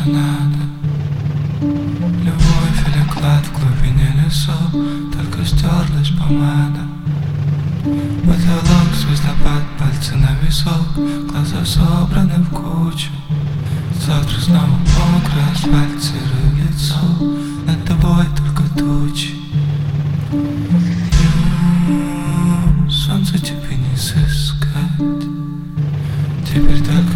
что надо. Любовь или клад в глубине лесов, только стерлась помада. Потолок, звездопад, пальцы на весах, глаза собраны в кучу. Завтра снова мокрый асфальт, серое лицо, над тобой только тучи. Солнце тебе не сыскать, теперь только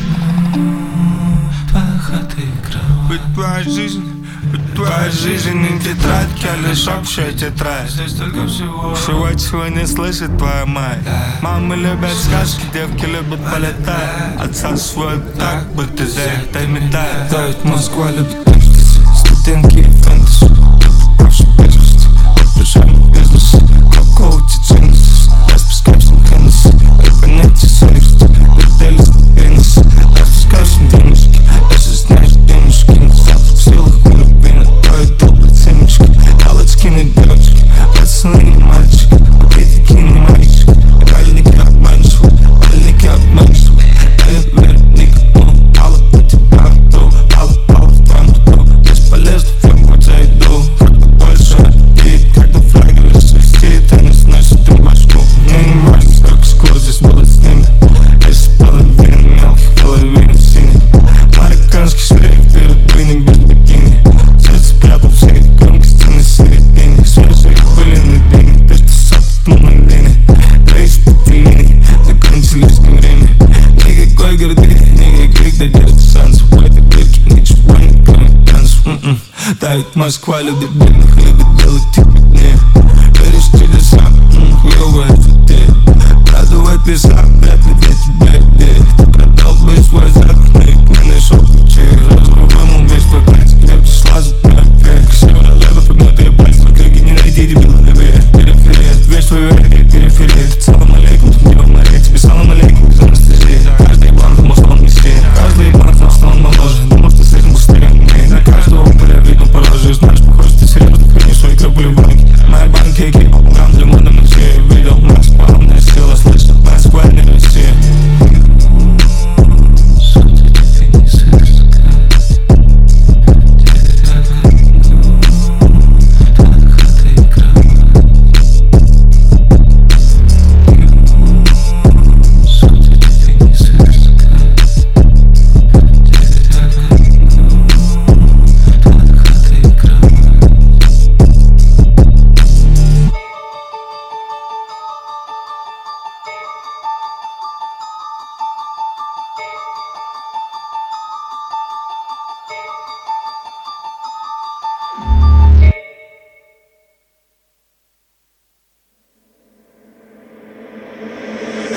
твоя хата и кровать. Ведь твоя жизнь не тетрадь, а лишь общая тетрадь. Здесь только всего чего не слышит твоя мать. Мамы любят сказки, девки любят полетать. Отца свой так, будто за это метает. Да, ведь Москва любит экстази, студентки и фэнтези. Прошу бежать, обижаем бизнес. Какого-то джинс, распускаем Хеннесси. И понятие совести, летели с пенис. Распускаем денежки, если знаешь денежки. В силах глубины, твои добрые семечки. Галочки на девочки, пацаны и мальчики. Пакетики не мальчики, пальники обманчивы, пальники обманчивы. Я верю никому, мало по тебя иду, мало в банду. Бесполезно, в ферму зайду, как-то больше обид. Когда флаги свистит, они сносят им башку. Мне не важно, сколько скоро здесь было с ними. Если половина мелких, половина синих. Марокканский шлейф перед быней без бикини. Сердце прятал все громкости на середине. Свежие были на дыне, то что сопнул на лине. Рейс по линии, закончились на время. Никакой гордыни, никаких надежд, шансов. В этой дырке ничего не кроме танцев. Да ведь Москва любит бедных, любит делать их беднее. Веришь в чудеса, хуёвая идея. Правда в этой вряд ли